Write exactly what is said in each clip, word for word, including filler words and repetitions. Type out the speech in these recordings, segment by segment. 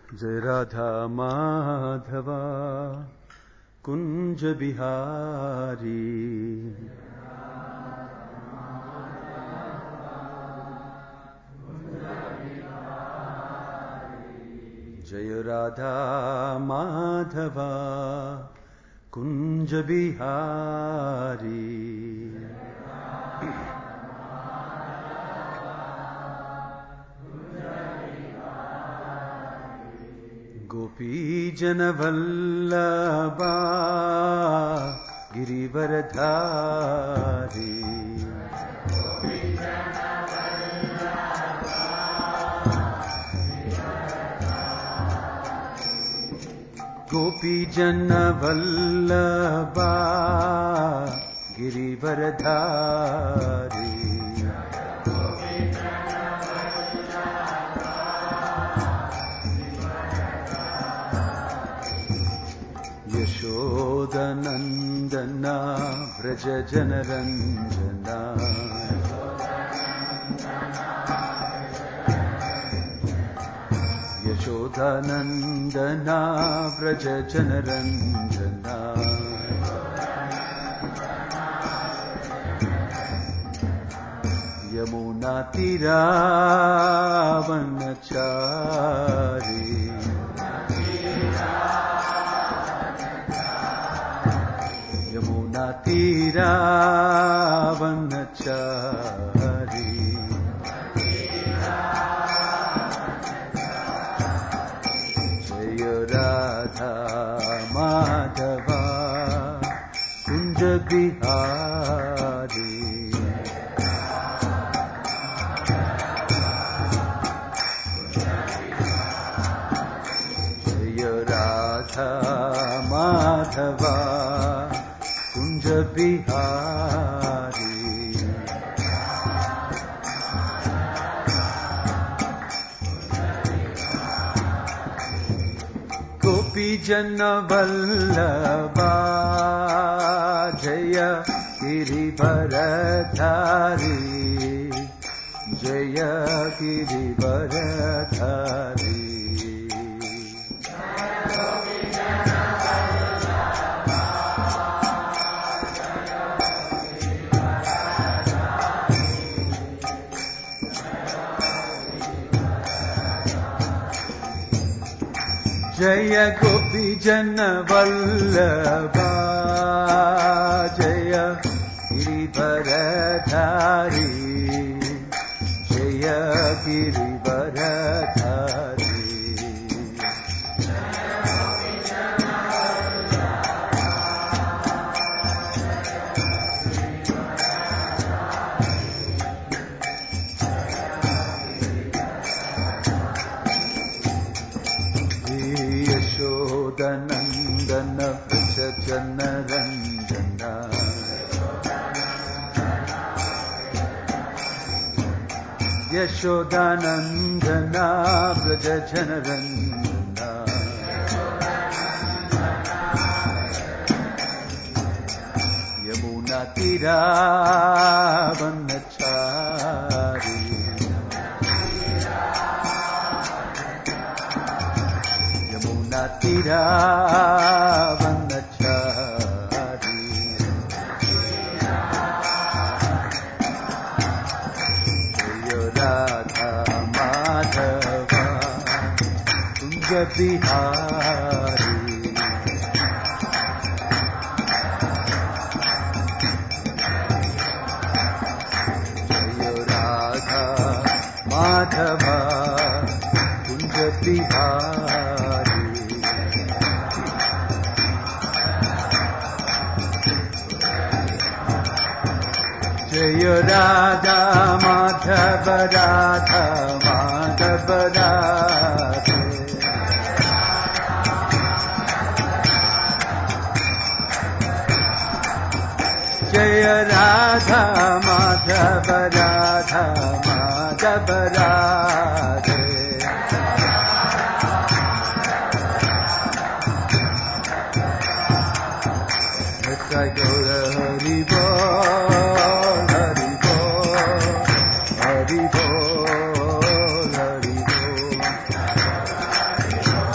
जय राधा माधव कुंज बिहारी, जय राधा माधव कुंज बिहारी। गोपी जन वल्लभा गिरिवरधारी, गोपी जन वल्लभा गिरिवरधारी, यशोदनन्दना व्रज जनरञ्जना, यशोदानन्दना व्रज जनरञ्जना, यमुना तीरावनचारी, यमुना तीरावनचारी, जय राधा माधव कुंज बिहारी, जय राधा माधव कुंज बिहारी। गोपी जन वल्लभा जय गिरिवरधारी, जय गिरिवरधारी, जय गोपी जन वल्लभा जय गिरिवरधारी, जय गिरिवरधारी, यशोदनन्दन व्रज जनरञ्जना, यशोदानन्दना व्रज जनरञ्जना, यमुना तीरावनचारी, यमुना तीरावनचारी, जय राधा माधव कुंज बिहारी, जय राधा माधव कुंज बिहारी, जय राधा माधव राधा माधव राधे, जय राधा माधव राधा माधव राधे, गौर हरि बोल हरि बोल हरि बोल हरि बोल,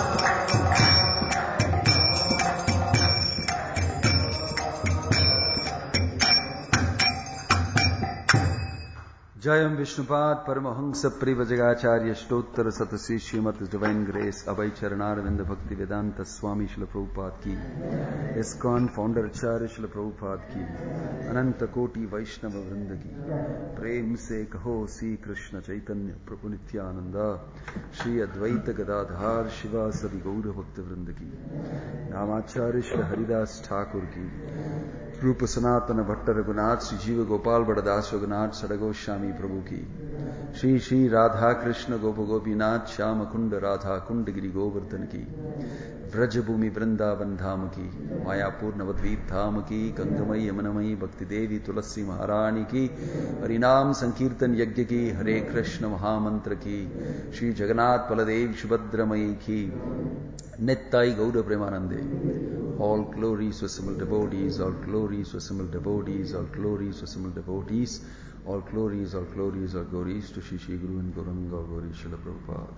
Jayam Vishnupad Paramahansa Privajagacarya Stottar Satasi Srimati Divine Grace Abhay Charanarvinda Bhakti Vedanta Swami Srila Prabhupada ki, ISKCON Founder Acharya Srila Prabhupada ki, Ananta Koti Vaishnava Vrinda ki, Prem se kaho Sri Krishna Chaitanya Prabhu Nityananda Shri Advaita Gadadhar Shiva Sadi Gaura Bhakta Vrinda ki, Namacharya Srila Haridas Thakur ki, Rupa Sanatana Bhatta Raghunath Sri Jiva Gopal Badadas Raghunath Sadagoswami Prabhu ki, Shri Shri Radha Krishna Gopa Gopinath Shyama Kunda Radha Kunda Giri Govardhan ki, Vrajabhumi Vrindavan Dham ki, Mayapur Navadvip Dham ki, Gangamai Yamunamai Bhakti Devi Tulasi Maharani ki, Harinam Sankirtan Yajna ki, Hare Krishna Mahamantra ki, Shri Jagannath Baladev Subhadramai ki, Nittai Gauda Premanande. All glories to assembled devotees, all glories to assembled devotees, all glories to assembled devotees, all glories, all glories, all glories to Shri Shri Guru and Gauranga Gauri Srila Prabhupada.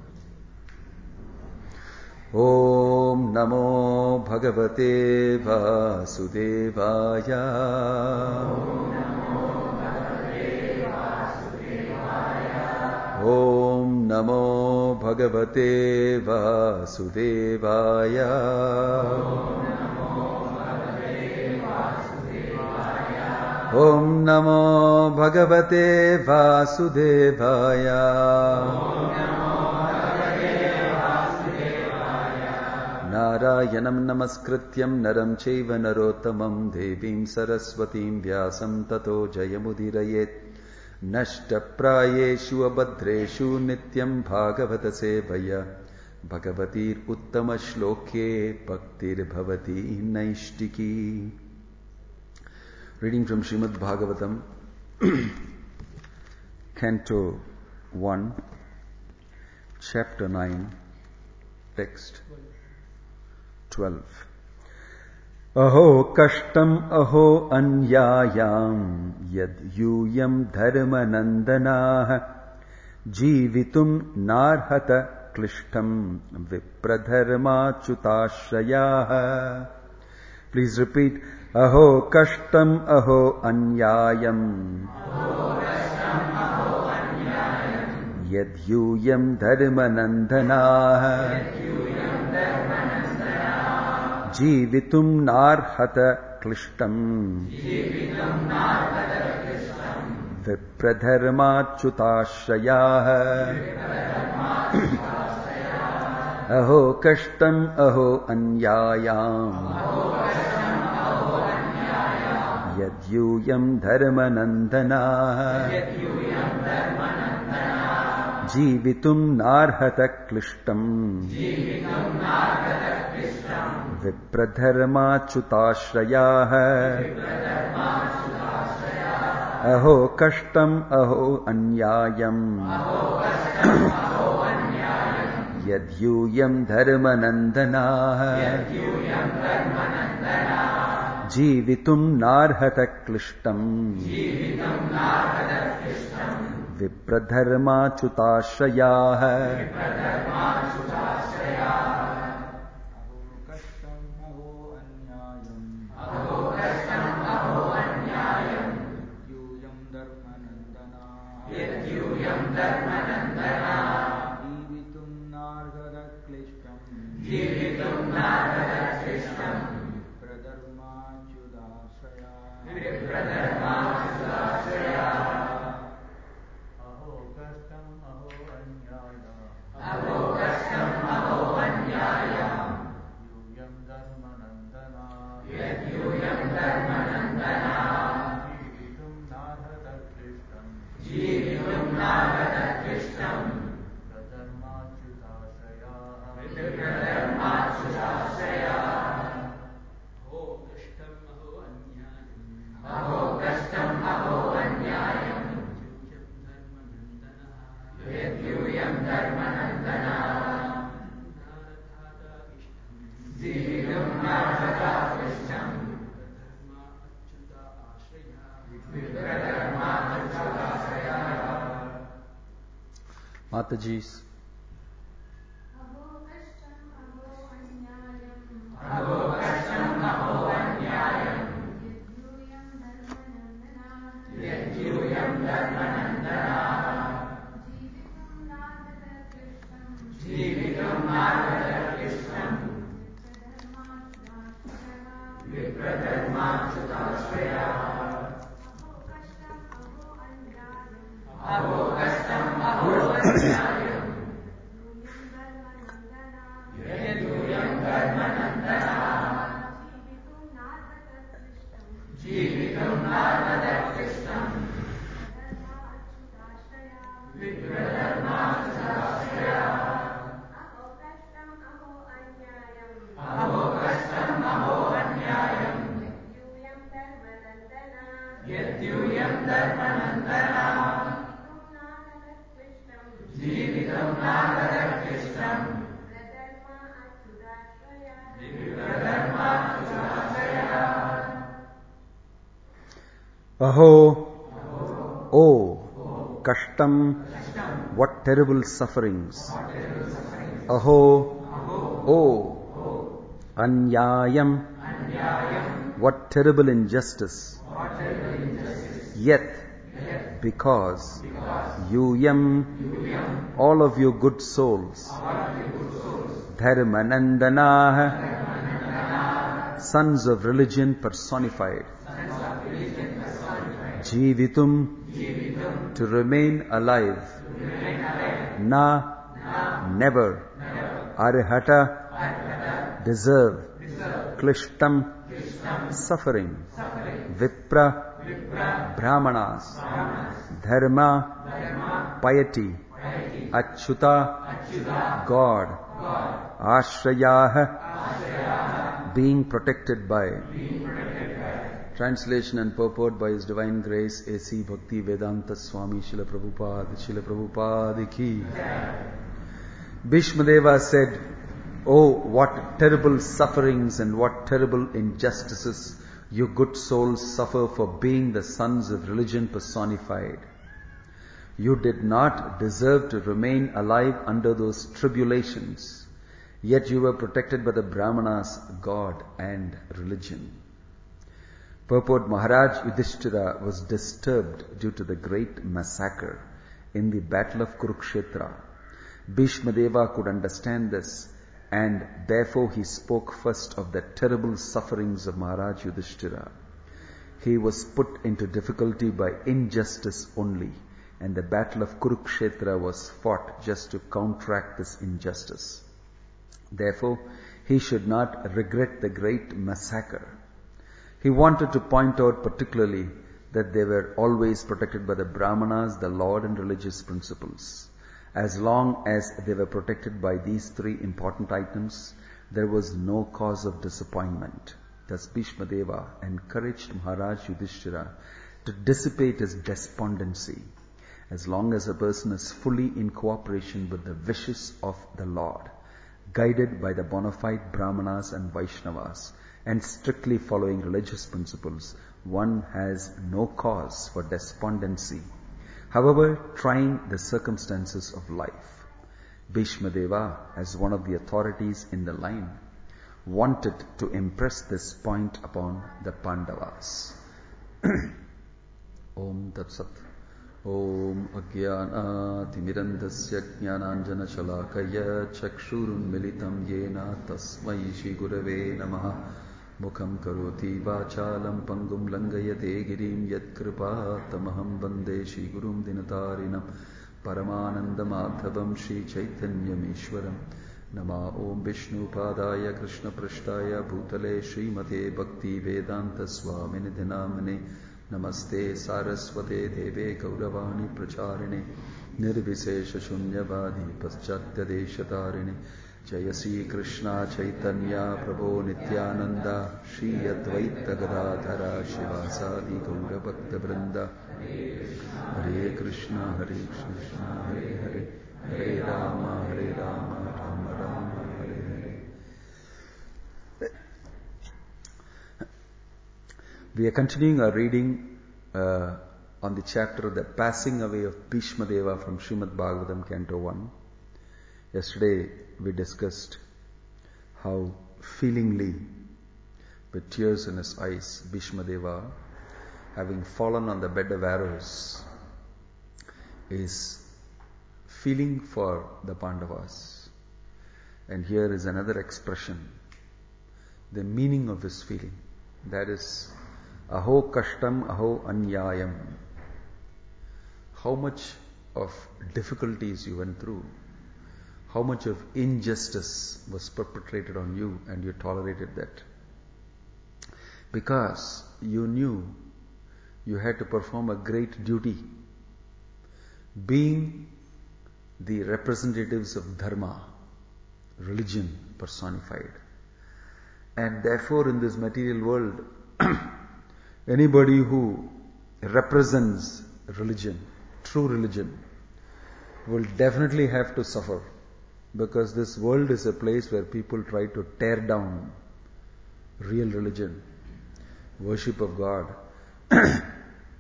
Om Namo Bhagavate Vasudevaya. Om Namo Bhagavate Vasudevaya. Om Namo Bhagavate Vasudevaya. Narayanam Namaskrityam Naram Chaiva Narottamam Devim Saraswatim Vyasam Tato Jayamudirayet Nashtaprayeshu Abhadreshu Nityam Bhagavata Sevaya Bhagavatir Uttama Shloke Bhaktir Bhavati Naishtiki. Reading from Srimad Bhagavatam, Canto one, Chapter nine, Text twelve. Aho kashtam aho anyayam yad yuyam dharma nandanah jivitum narhata klishtam vipradharma chutashrayah. Please repeat. Aho kashtam aho anyayam yad yuyam dharma nandanah jivitum narhata klishtam vipradharma chutashrayah. Aho kashtam aho anyayam Yadyuyam dharma nandana Jivitum narhata klishtam Vipradharma chutashrayah. Aho kashtam aho anyayam Yadyuyam dharma nandana Jivitum narhata klishtam Vipradharma chutashrayah. Mataji's. Aho, oh, kashtam, what terrible sufferings. Aho, oh, anyayam, what terrible injustice. Yet, because you yam, all of you good souls, dharmanandana, sons of religion personified, jivitum, to remain alive, na, never, arhata, deserve, klishtam, suffering, vipra, brahmanas, dharma, piety, achyuta, God, ashrayah, being protected by. Translation and purport by His Divine Grace A C Bhakti Vedanta Swami Srila Prabhupada, Srila Prabhupada ki. Bhishmadeva said, "Oh, what terrible sufferings and what terrible injustices you good souls suffer for being the sons of religion personified. You did not deserve to remain alive under those tribulations, yet you were protected by the Brahmanas, God and religion." Purport: Maharaj Yudhishthira was disturbed due to the great massacre in the battle of Kurukshetra. Bhishmadeva could understand this, and therefore he spoke first of the terrible sufferings of Maharaj Yudhishthira. He was put into difficulty by injustice only, and the battle of Kurukshetra was fought just to counteract this injustice. Therefore, he should not regret the great massacre. He wanted to point out particularly that they were always protected by the Brahmanas, the Lord, and religious principles. As long as they were protected by these three important items, there was no cause of disappointment. Thus Bhishmadeva encouraged Maharaj Yudhishthira to dissipate his despondency. As long as a person is fully in cooperation with the wishes of the Lord, guided by the bona fide Brahmanas and Vaishnavas, and strictly following religious principles, one has no cause for despondency, however trying the circumstances of life. Bhishmadeva, as one of the authorities in the line, wanted to impress this point upon the Pandavas. Om Tat Sat. Om Ajnanaatimirandasya Jnananjana Shalakaya Chakshurun Militam Yena Tasmai Shri Gurave Namaha. Mukham Karoti Vachalam Pangum Langayate Girim Yat Kripa Tamaham Vande Shri Gurum Dinatarinam Paramananda Madhavam Shri Chaitanya Mishwaram. Nama Om Vishnu Padaya Krishna Prashtaya Bhutale Srimate Bhakti Vedanta Swamini Dinamane Namaste Saraswate Deve Kauravani Pracharine Nirvisesha Shunyavadi Paschatya Deshatarine Jayasi Krishna Chaitanya Prabhu Nityananda Shri Advaita Gadadhara Shivasadi Gaura Bhakta Vrinda Hare Krishna Hare Krishna Hare Hare Hare Rama Hare Rama Rama Rama Hare Hare. We are continuing our reading uh, on the chapter of the passing away of Bhishmadeva from Srimad Bhagavatam, Canto one. Yesterday we discussed how feelingly, with tears in his eyes, Bhishmadeva, having fallen on the bed of arrows, is feeling for the Pandavas. And here is another expression, the meaning of his feeling. That is, Aho kashtam, aho anyayam. How much of difficulties you went through, how much of injustice was perpetrated on you, and you tolerated that. Because you knew you had to perform a great duty, being the representatives of dharma, religion personified. And therefore in this material world, anybody who represents religion, true religion, will definitely have to suffer. Because this world is a place where people try to tear down real religion, worship of God.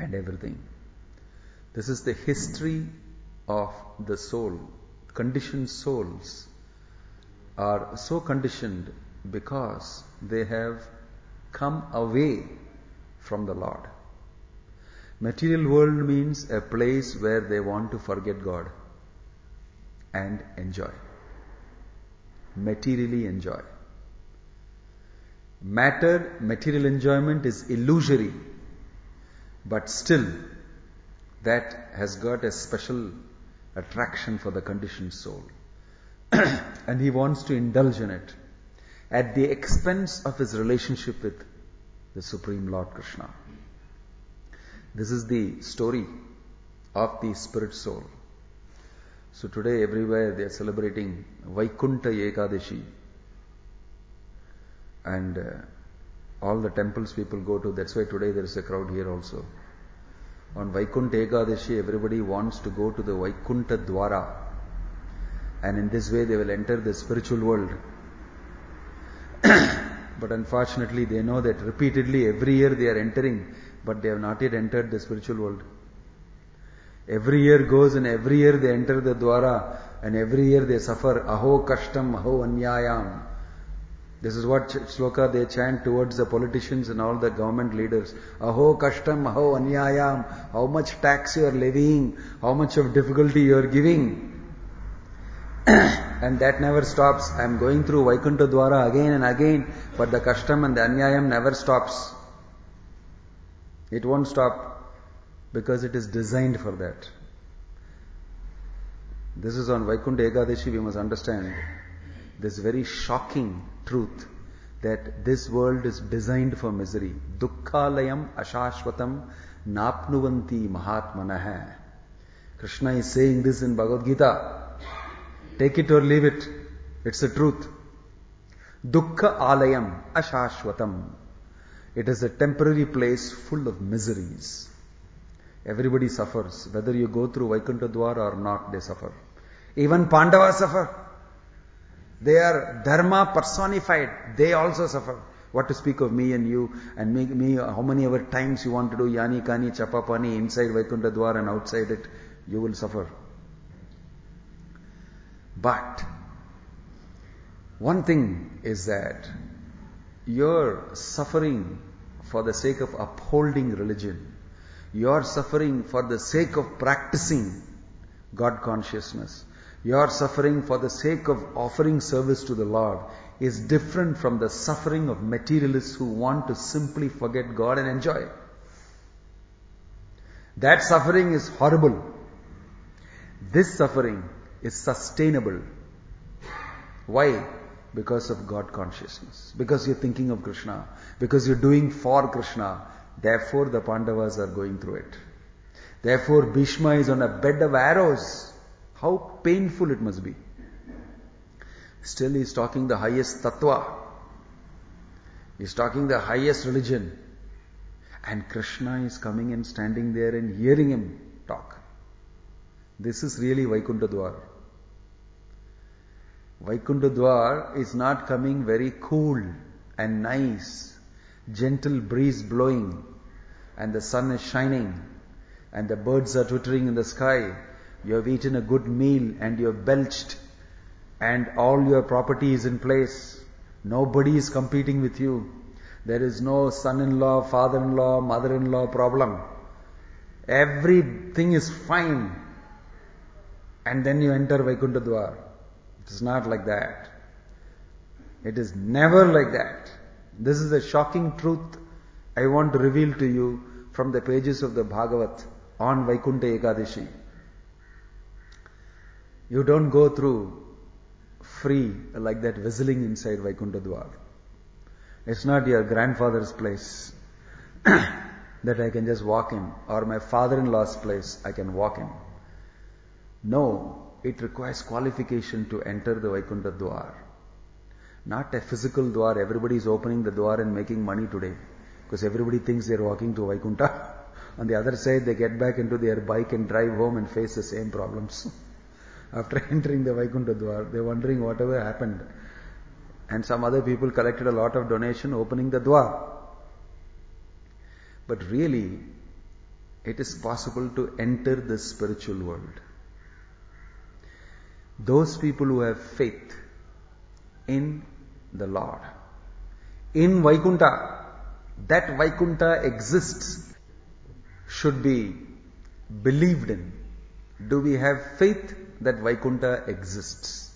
and everything. This is the history of the soul. Conditioned souls are so conditioned because they have come away from the Lord. Material world means a place where they want to forget God and enjoy. Materially enjoy. Matter, material enjoyment is illusory, but still that has got a special attraction for the conditioned soul. And he wants to indulge in it at the expense of his relationship with the Supreme Lord Krishna. This is the story of the spirit soul. So today everywhere they are celebrating Vaikunta Ekadashi. And uh, all the temples people go to, that's why today there is a crowd here also. On Vaikunta Ekadashi, everybody wants to go to the Vaikunta Dwara. And in this way they will enter the spiritual world. But unfortunately they know that repeatedly every year they are entering, but they have not yet entered the spiritual world. Every year goes and every year they enter the Dwara and every year they suffer. Aho kashtam, aho anyayam. This is what shloka they chant towards the politicians and all the government leaders. Aho kashtam, aho anyayam. How much tax you are levying, how much of difficulty you are giving. And that never stops. I am going through Vaikunta Dwara again and again, but the kashtam and the anyayam never stops. It won't stop because it is designed for that. This is on Vaikunta Ekadashi, we must understand this very shocking truth that this world is designed for misery. Dukkhalayam ashashvatam napnuvanti mahatmanah. Krishna is saying this in Bhagavad Gita. Take it or leave it. It's the truth. Dukkha alayam ashashvatam. It is a temporary place full of miseries. Everybody suffers. Whether you go through Vaikunta Dwara or not, they suffer. Even Pandavas suffer. They are dharma personified. They also suffer. What to speak of me and you and me, me how many ever times you want to do yani kani chapapani inside Vaikunta Dwara and outside it, you will suffer. But one thing is that you're suffering for the sake of upholding religion. You're suffering for the sake of practicing God consciousness. You're suffering for the sake of offering service to the Lord is different from the suffering of materialists who want to simply forget God and enjoy. That suffering is horrible. This suffering is sustainable. Why? Because of God consciousness. Because you're thinking of Krishna. Because you're doing for Krishna. Therefore the Pandavas are going through it. Therefore Bhishma is on a bed of arrows. How painful it must be. Still he is talking the highest tattva. He is talking the highest religion. And Krishna is coming and standing there and hearing him talk. This is really Vaikunta Dwar. Vaikunta Dwar is not coming very cool and nice, gentle breeze blowing, and the sun is shining, and the birds are twittering in the sky. You have eaten a good meal and you have belched, and all your property is in place. Nobody is competing with you. There is no son-in-law, father-in-law, mother-in-law problem. Everything is fine. And then you enter Vaikunta Dwar. It is not like that. It is never like that. This is a shocking truth I want to reveal to you from the pages of the Bhagavat on Vaikunta Ekadashi. You don't go through free like that whistling inside Vaikunta Dwar. It's not your grandfather's place that I can just walk in, or my father-in-law's place I can walk in. No, it requires qualification to enter the Vaikunta Dwar. Not a physical Dwar. Everybody is opening the Dwar and making money today because everybody thinks they are walking to Vaikunta. On the other side, they get back into their bike and drive home and face the same problems. After entering the Vaikunta Dwar, they're wondering whatever happened. And some other people collected a lot of donation opening the Dwar. But really, it is possible to enter the spiritual world. Those people who have faith in the Lord, in Vaikuntha, that Vaikuntha exists, should be believed in. Do we have faith that Vaikuntha exists?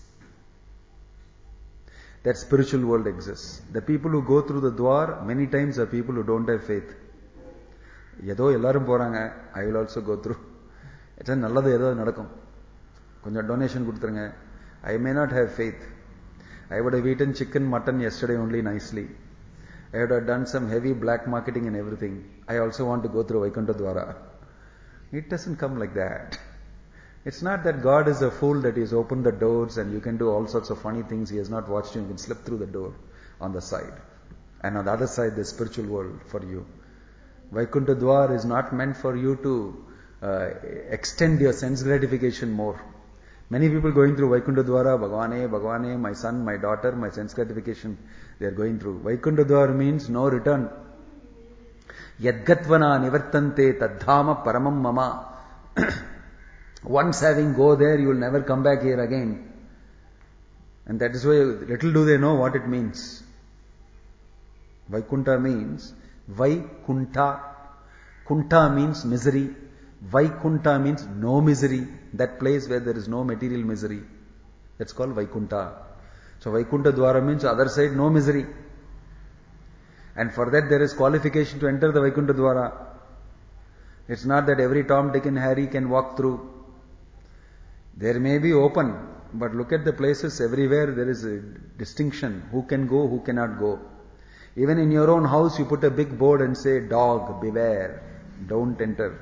That spiritual world exists. The people who go through the Dwar many times are people who don't have faith. ஏதோ எல்லாரும் போறாங்க, I will also go through. It's நல்லது ஏதோ நடக்கும். கொஞ்சம் donation கொடுத்துருங்க. I may not have faith. I would have eaten chicken, mutton yesterday only nicely. I would have done some heavy black marketing and everything. I also want to go through Vaikuntha Dwara. It doesn't come like that. It's not that God is a fool that He has opened the doors and you can do all sorts of funny things. He has not watched you. You can slip through the door on the side. And on the other side, the spiritual world for you. Vaikuntha Dwar is not meant for you to uh, extend your sense gratification more. Many people going through Vaikuntha Dwara, Bhagavane, Bhagavane, my son, my daughter, my sense gratification, they are going through. Vaikuntha Dwara means no return. Yadgatvana nivartante tadhama paramam mama. Once having go there, you will never come back here again. And that is why little do they know what it means. Vaikuntha means Vaikunta. Kunta means misery. Vaikunta means no misery. That place where there is no material misery. That's called Vaikunta. So Vaikuntha Dwara means other side no misery. And for that there is qualification to enter the Vaikuntha Dwara. It's not that every Tom, Dick and Harry can walk through. There may be open, but look at the places everywhere there is a distinction. Who can go, who cannot go. Even in your own house you put a big board and say, dog, beware, don't enter.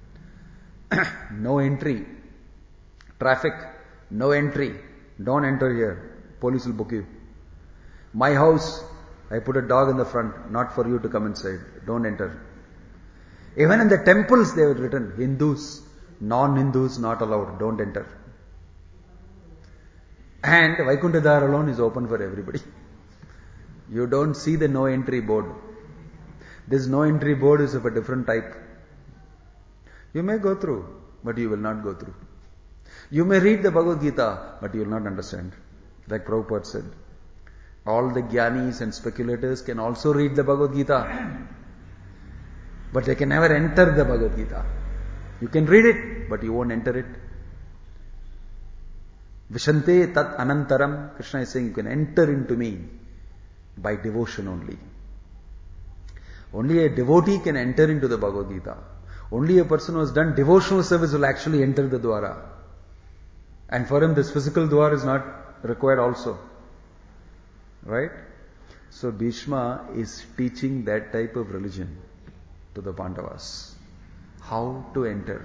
No entry. Traffic, no entry. Don't enter here. Police will book you. My house, I put a dog in the front, not for you to come inside. Don't enter. Even in the temples they have written, Hindus, non-Hindus not allowed, don't enter. And Vaikuntha Dwara alone is open for everybody. You don't see the no entry board. This no entry board is of a different type. You may go through, but you will not go through. You may read the Bhagavad Gita, but you will not understand. Like Prabhupada said, all the jnanis and speculators can also read the Bhagavad Gita, but they can never enter the Bhagavad Gita. You can read it, but you won't enter it. Vishante tat anantaram. Krishna is saying you can enter into me by devotion only. Only a devotee can enter into the Bhagavad Gita. Only a person who has done devotional service will actually enter the Dwara. And for him this physical Dwara is not required also. Right? So Bhishma is teaching that type of religion to the Pandavas. How to enter.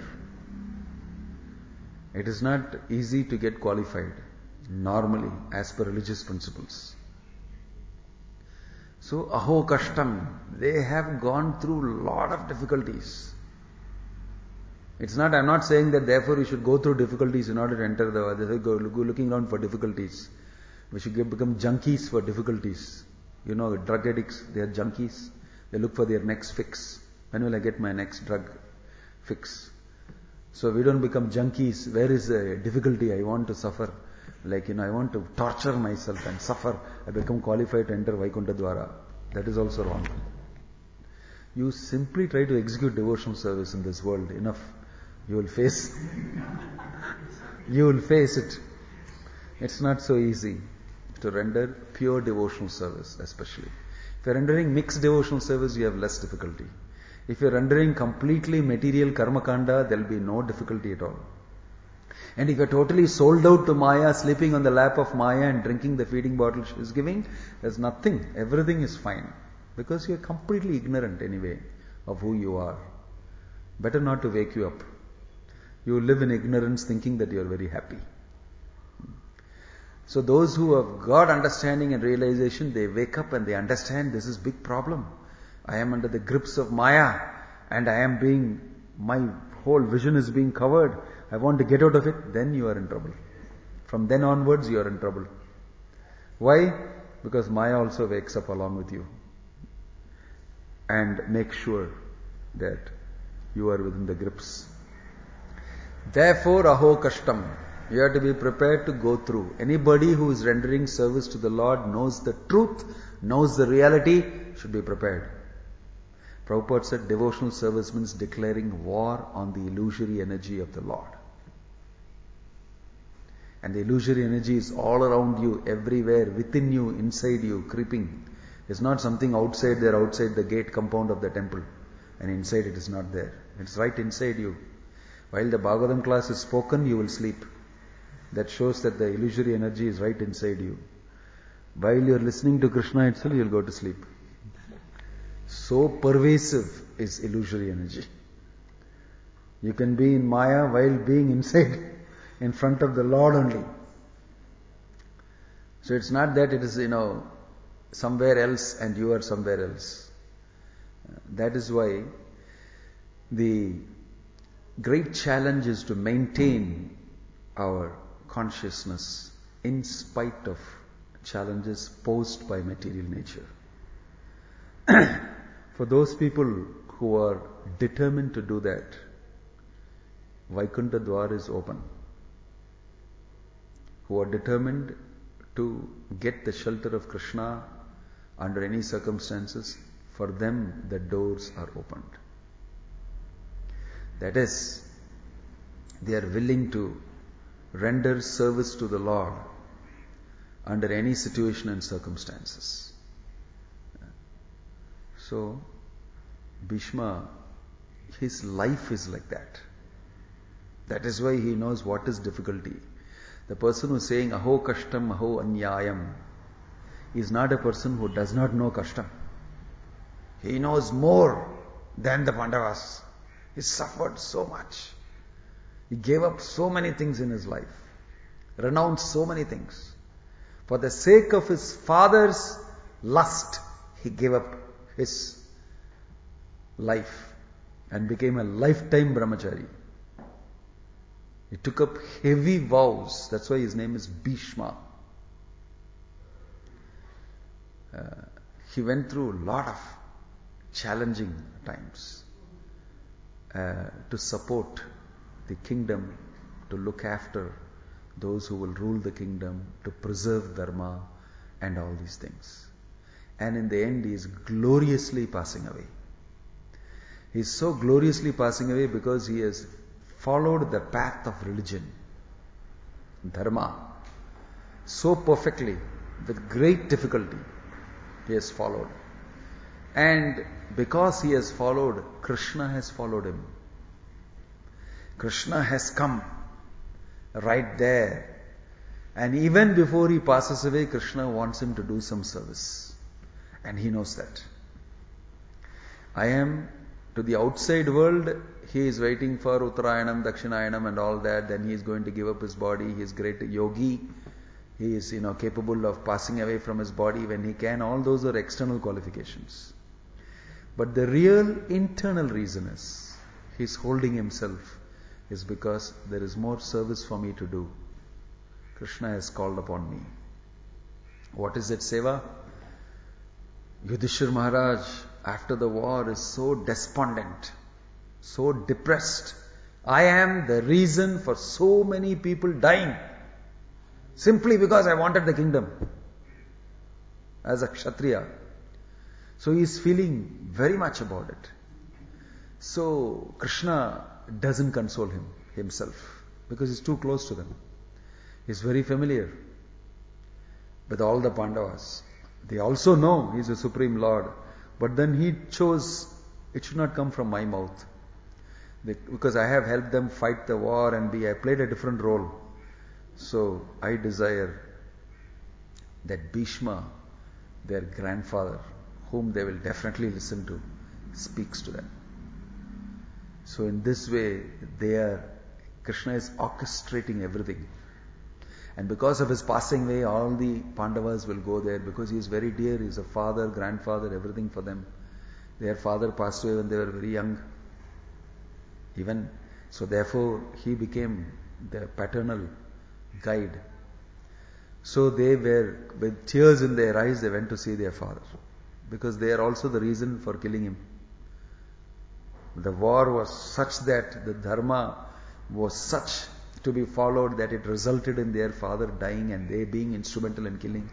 It is not easy to get qualified normally as per religious principles. So aho kashtam, they have gone through lot of difficulties. It's not, I'm not saying that therefore you should go through difficulties in order to enter the, they go looking around for difficulties. We should get, become junkies for difficulties. You know, drug addicts, they are junkies. They look for their next fix. When will I get my next drug fix? So we don't become junkies. Where is the difficulty? I want to suffer. Like, you know, I want to torture myself and suffer. I become qualified to enter Vaikuntha Dwara. That is also wrong. You simply try to execute devotional service in this world. Enough. You will face, you will face it. It's not so easy to render pure devotional service, especially. If you're rendering mixed devotional service, you have less difficulty. If you're rendering completely material karma kanda, there'll be no difficulty at all. And if you're totally sold out to Maya, sleeping on the lap of Maya and drinking the feeding bottle she is giving, there's nothing. Everything is fine. Because you're completely ignorant anyway of who you are. Better not to wake you up. You live in ignorance thinking that you're very happy. So those who have got understanding and realization, they wake up and they understand this is big problem. I am under the grips of Maya and I am being, my whole vision is being covered. I want to get out of it. Then you are in trouble. From then onwards you are in trouble. Why? Because Maya also wakes up along with you and make sure that you are within the grips. Therefore, aho kashtam. You have to be prepared to go through. Anybody who is rendering service to the Lord knows the truth, knows the reality, should be prepared. Prabhupada said devotional service means declaring war on the illusory energy of the Lord. And the illusory energy is all around you, everywhere, within you, inside you, creeping. It's not something outside there, outside the gate compound of the temple. And inside it is not there. It's right inside you. While the Bhagavatam class is spoken, you will sleep. That shows that the illusory energy is right inside you. While you are listening to Krishna itself, you will go to sleep. So pervasive is illusory energy. You can be in Maya while being inside, in front of the Lord only. So it's not that it is, you know, somewhere else and you are somewhere else. That is why the great challenge is to maintain our consciousness in spite of challenges posed by material nature. For those people who are determined to do that, Vaikuntha Dwar is open. Who are determined to get the shelter of Krishna under any circumstances, for them the doors are opened. That is, they are willing to render service to the Lord under any situation and circumstances. So, Bhishma, his life is like that. That is why he knows what is difficulty. The person who is saying, aho kashtam, aho anyayam, is not a person who does not know kashtam. He knows more than the Pandavas. He suffered so much. He gave up so many things in his life. Renounced so many things. For the sake of his father's lust, he gave up his life and became a lifetime brahmachari. He took up heavy vows. That's why his name is Bhishma. Uh, he went through a lot of challenging times uh, to support the kingdom, to look after those who will rule the kingdom, to preserve dharma and all these things. And in the end, he is gloriously passing away. He is so gloriously passing away because he has followed the path of religion, dharma, so perfectly, with great difficulty. He has followed. And because he has followed, Krishna has followed him. Krishna has come right there. And even before he passes away, Krishna wants him to do some service. And he knows that. I am, to the outside world, he is waiting for Uttarayanam, Dakshinayanam and all that. Then he is going to give up his body. He is great yogi. He is, you know, capable of passing away from his body when he can. All those are external qualifications. But the real internal reason is, he is holding himself, is because there is more service for me to do. Krishna has called upon me. What is that seva? Yudhishthira Maharaj, after the war, is so despondent, so depressed. I am the reason for so many people dying, simply because I wanted the kingdom as a Kshatriya. So he is feeling very much about it. So Krishna doesn't console him himself, because he's too close to them. He's very familiar with all the Pandavas. They also know he's a Supreme Lord. But then he chose, it should not come from my mouth. Because I have helped them fight the war and be, I played a different role. So I desire that Bhishma, their grandfather, whom they will definitely listen to, speaks to them. So in this way, they are, Krishna is orchestrating everything. And because of his passing away, all the Pandavas will go there because he is very dear. He is a father, grandfather, everything for them. Their father passed away when they were very young. Even so, therefore, he became their paternal guide. So they were, with tears in their eyes, they went to see their father. Because they are also the reason for killing him. The war was such that the dharma was such to be followed that it resulted in their father dying and they being instrumental in killing.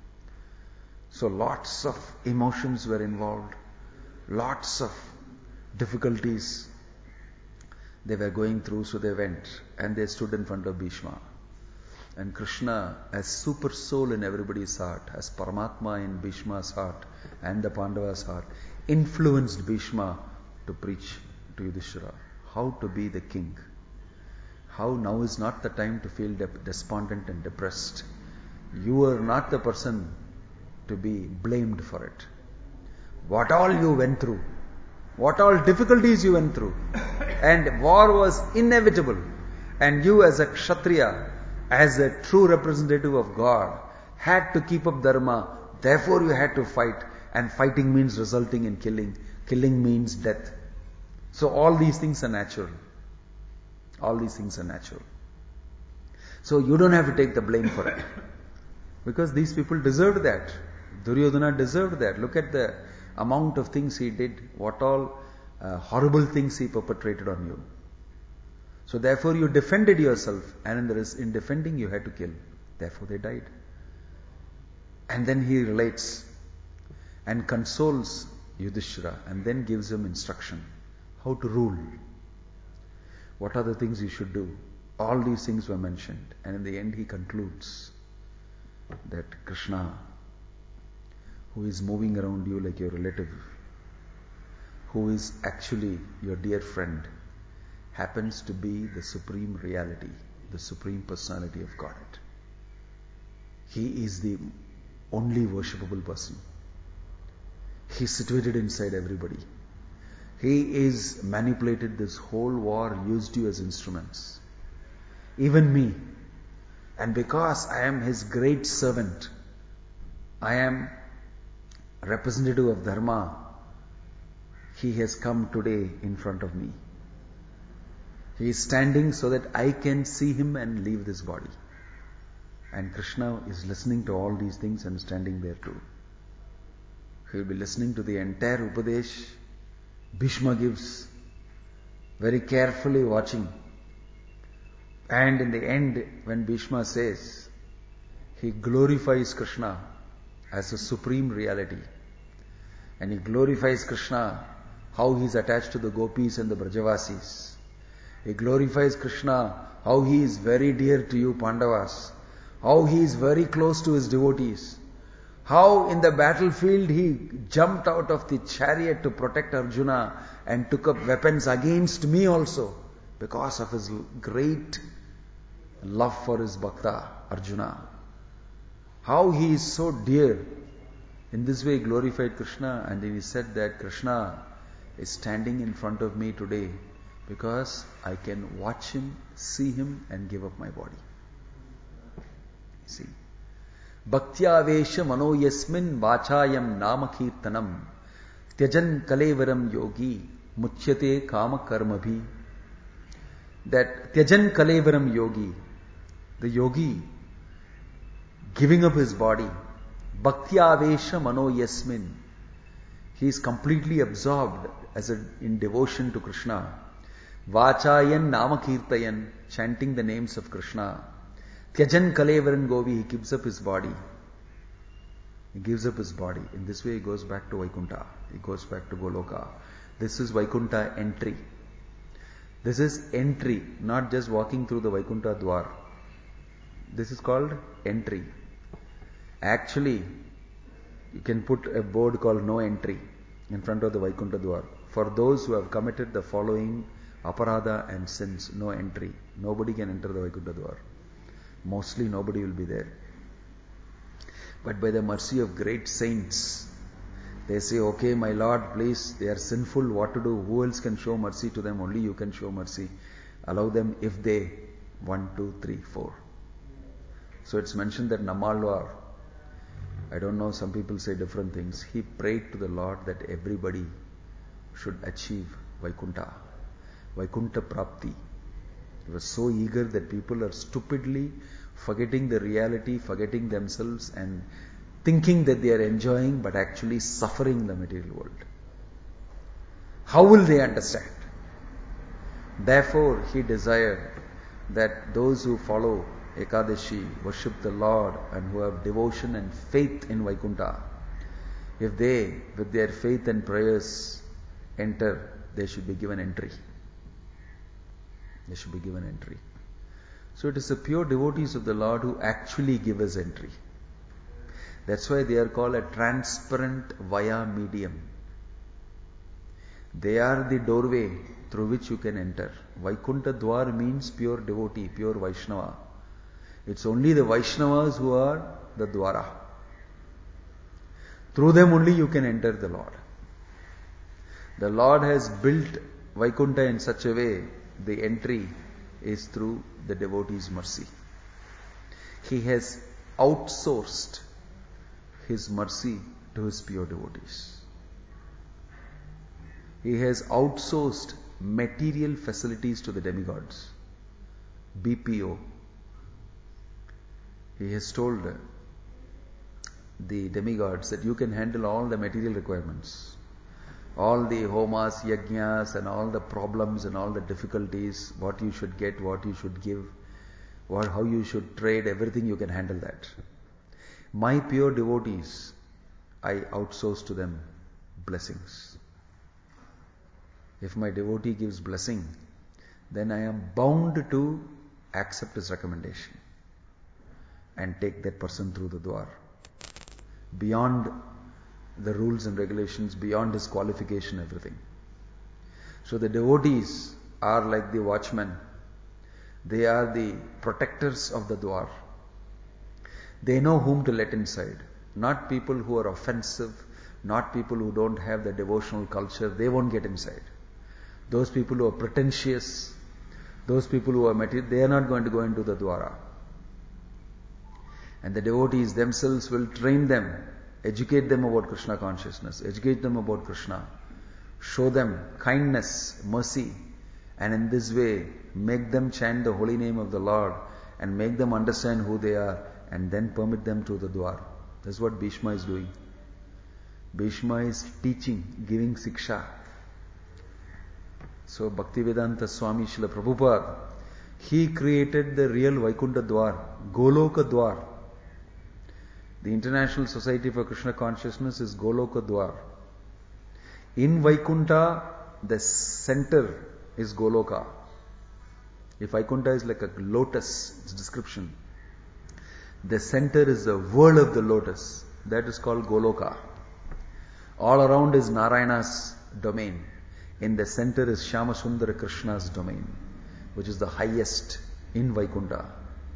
So lots of emotions were involved, lots of difficulties they were going through, so they went and they stood in front of Bhishma. And Krishna, as super soul in everybody's heart, as Paramatma in Bhishma's heart and the Pandavas' heart, influenced Bhishma to preach to Yudhishthira how to be the king. How now is not the time to feel despondent and depressed. You are not the person to be blamed for it. What all you went through, what all difficulties you went through, and war was inevitable. And you as a Kshatriya, as a true representative of God, had to keep up dharma. Therefore you had to fight. And fighting means resulting in killing. Killing means death. So all these things are natural. All these things are natural. So you don't have to take the blame for it. Because these people deserved that. Duryodhana deserved that. Look at the amount of things he did. What all uh, horrible things he perpetrated on you. So therefore you defended yourself, and in, the, in defending you had to kill. Therefore they died. And then he relates and consoles Yudhishthira and then gives him instruction. How to rule. What are the things you should do? All these things were mentioned. And in the end he concludes that Krishna, who is moving around you like your relative, who is actually your dear friend, happens to be the supreme reality, the supreme personality of Godhead. He is the only worshipable person. He is situated inside everybody. He is manipulated this whole war, used you as instruments. Even me. And because I am his great servant, I am a representative of Dharma, he has come today in front of me. He is standing so that I can see him and leave this body. And Krishna is listening to all these things and standing there too. He will be listening to the entire Upadesh Bhishma gives, very carefully watching. And in the end, when Bhishma says, he glorifies Krishna as a supreme reality. And he glorifies Krishna, how he is attached to the gopis and the Brajavasis. He glorifies Krishna, how he is very dear to you Pandavas, how he is very close to his devotees, how in the battlefield he jumped out of the chariot to protect Arjuna and took up weapons against me also because of his great love for his bhakta Arjuna. How he is so dear. In this way he glorified Krishna, and then he said that Krishna is standing in front of me today because I can watch him, see him and give up my body. See. Bhaktya-vesha mano yasmin vachayam nama kirtanam tyajan kalevaram yogi muchyate kama karmabhi. That tyajan kalevaram yogi, the yogi giving up his body, bhaktya-vesha mano yasmin, he is completely absorbed as a, in devotion to Krishna. Vachayan nama kirtayan, chanting the names of Krishna. Tyajan kalevaran govi, he gives up his body. He gives up his body. In this way he goes back to Vaikuntha. He goes back to Goloka. This is Vaikuntha entry. This is entry, not just walking through the Vaikuntha Dwar. This is called entry. Actually, you can put a board called no entry in front of the Vaikuntha Dwar. For those who have committed the following aparadha and sins, no entry. Nobody can enter the Vaikuntha Dwar. Mostly nobody will be there. But by the mercy of great saints, they say, okay, my Lord, please, they are sinful, what to do? Who else can show mercy to them? Only you can show mercy. Allow them if they, one, two, three, four. So it's mentioned that Nammalvar, I don't know, some people say different things. He prayed to the Lord that everybody should achieve Vaikuntha. Vaikuntha Prapti. He was so eager that people are stupidly forgetting the reality, forgetting themselves and thinking that they are enjoying but actually suffering the material world. How will they understand? Therefore, he desired that those who follow Ekadashi, worship the Lord, and who have devotion and faith in Vaikuntha, if they, with their faith and prayers, enter, they should be given entry. They should be given entry. So it is the pure devotees of the Lord who actually give us entry. That's why they are called a transparent via medium. They are the doorway through which you can enter. Vaikuntha Dwar means pure devotee, pure Vaishnava. It's only the Vaishnavas who are the Dwara. Through them only you can enter the Lord. The Lord has built Vaikuntha in such a way, the entry is through the devotee's mercy. He has outsourced His mercy to His pure devotees. He has outsourced material facilities to the demigods. B P O. He has told the demigods that you can handle all the material requirements. All the homas, yajnas, and all the problems and all the difficulties, what you should get, what you should give, what, how you should trade, everything you can handle that. My pure devotees, I outsource to them blessings. If my devotee gives blessing, then I am bound to accept his recommendation and take that person through the Dwar. Beyond the rules and regulations, beyond his qualification, everything. So the devotees are like the watchmen. They are the protectors of the Dwar. They know whom to let inside. Not people who are offensive, not people who don't have the devotional culture, they won't get inside. Those people who are pretentious, those people who are material, they are not going to go into the Dwara. And the devotees themselves will train them, educate them about Krishna consciousness, educate them about Krishna, show them kindness, mercy, and in this way make them chant the holy name of the Lord and make them understand who they are and then permit them to the Dwar. That's what Bhishma is doing. Bhishma is teaching, giving siksha. So Bhaktivedanta Swami Srila Prabhupada, he created the real Vaikuntha Dwar, Goloka Dwar. The International Society for Krishna Consciousness is Goloka Dwar. In Vaikuntha, the center is Goloka. If Vaikuntha is like a lotus, its description, the center is the whirl of the lotus. That is called Goloka. All around is Narayana's domain. In the center is Shyamasundara Krishna's domain, which is the highest in Vaikuntha.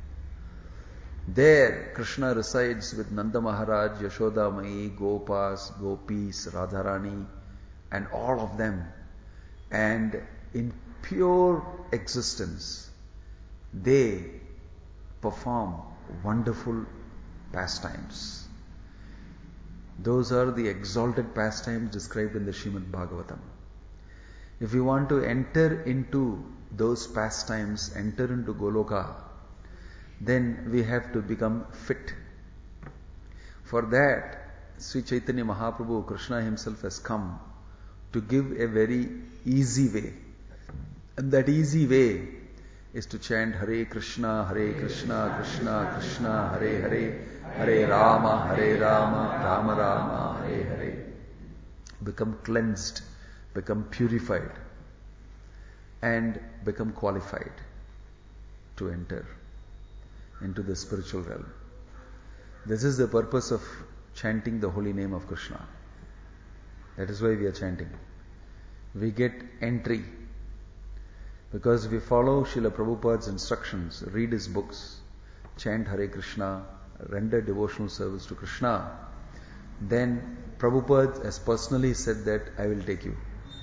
There, Krishna resides with Nanda Maharaj, Yashoda Mai, Gopas, Gopis, Radharani, and all of them. And in pure existence, they perform wonderful pastimes. Those are the exalted pastimes described in the Srimad Bhagavatam. If we want to enter into those pastimes, enter into Goloka, then we have to become fit. For that, Sri Chaitanya Mahaprabhu, Krishna himself has come to give a very easy way. And that easy way is to chant Hare Krishna, Hare Krishna, Krishna Krishna, Hare Hare, Hare Rama, Hare Rama, Rama Rama, Hare Hare. Become cleansed, become purified, and become qualified to enter into the spiritual realm. This is the purpose of chanting the holy name of Krishna. That is why we are chanting. We get entry because we follow Srila Prabhupada's instructions, read his books, chant Hare Krishna, render devotional service to Krishna. Then Prabhupada has personally said that I will take you.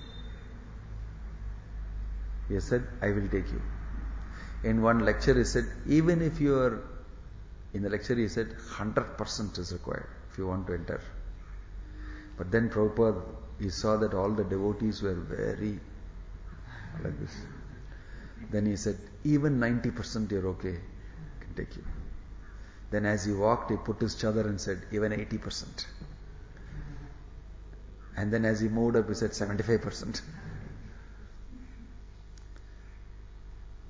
He has said, I will take you. In one lecture he said, even if you are, in the lecture he said, one hundred percent is required if you want to enter. But then Prabhupada, he saw that all the devotees were very like this. Then he said, even ninety percent you're okay, I can take you. Then as he walked, he put his chadar and said, even eighty percent. And then as he moved up, he said, seventy-five percent.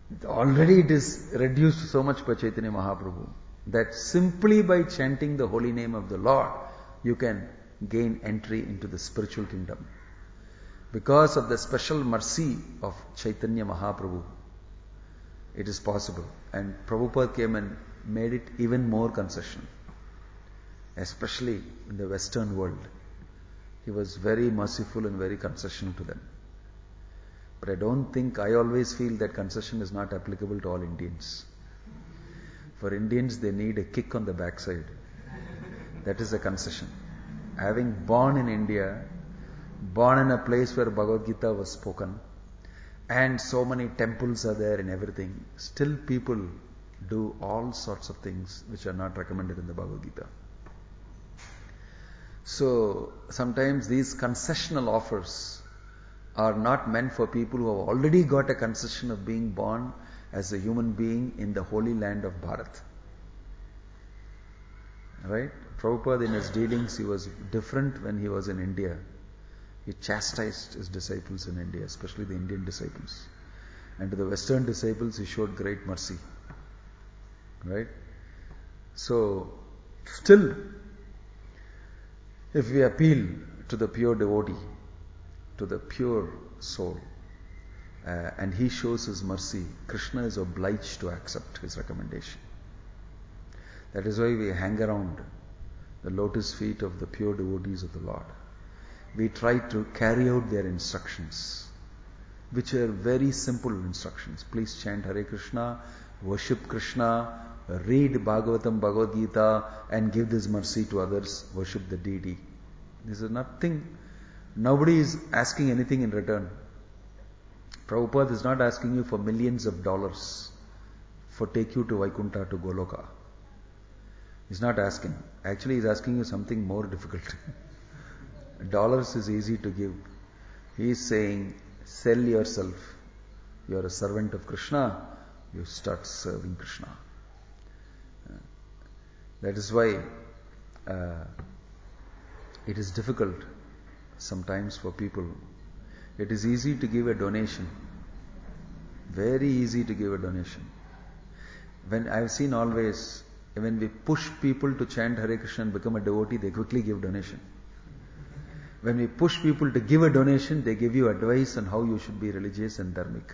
Already it is reduced so much by Chaitanya Mahaprabhu that simply by chanting the holy name of the Lord, you can gain entry into the spiritual kingdom. Because of the special mercy of Chaitanya Mahaprabhu, it is possible. And Prabhupada came and made it even more concession. Especially in the Western world. He was very merciful and very concessional to them. But I don't think, I always feel that concession is not applicable to all Indians. For Indians, they need a kick on the backside. That is a concession. Having born in India, born in a place where Bhagavad Gita was spoken, and so many temples are there and everything, still people do all sorts of things which are not recommended in the Bhagavad Gita. So, sometimes these concessional offers are not meant for people who have already got a concession of being born as a human being in the holy land of Bharat. Right? Prabhupada in his dealings, he was different when he was in India. He chastised his disciples in India, especially the Indian disciples. And to the Western disciples, he showed great mercy. Right? So, still, if we appeal to the pure devotee, to the pure soul, uh, and he shows his mercy, Krishna is obliged to accept his recommendation. That is why we hang around the lotus feet of the pure devotees of the Lord. We try to carry out their instructions, which are very simple instructions. Please chant Hare Krishna, worship Krishna, read Bhagavatam, Bhagavad Gita, and give this mercy to others, worship the deity. This is nothing. Nobody is asking anything in return. Prabhupada is not asking you for millions of dollars for take you to Vaikuntha, to Goloka. He's not asking. Actually, he's asking you something more difficult. Dollars is easy to give. He is saying, sell yourself. You are a servant of Krishna. You start serving Krishna. Uh, that is why uh, it is difficult sometimes for people. It is easy to give a donation. Very easy to give a donation. When I have seen always, when we push people to chant Hare Krishna and become a devotee, they quickly give donation. When we push people to give a donation, they give you advice on how you should be religious and dharmic.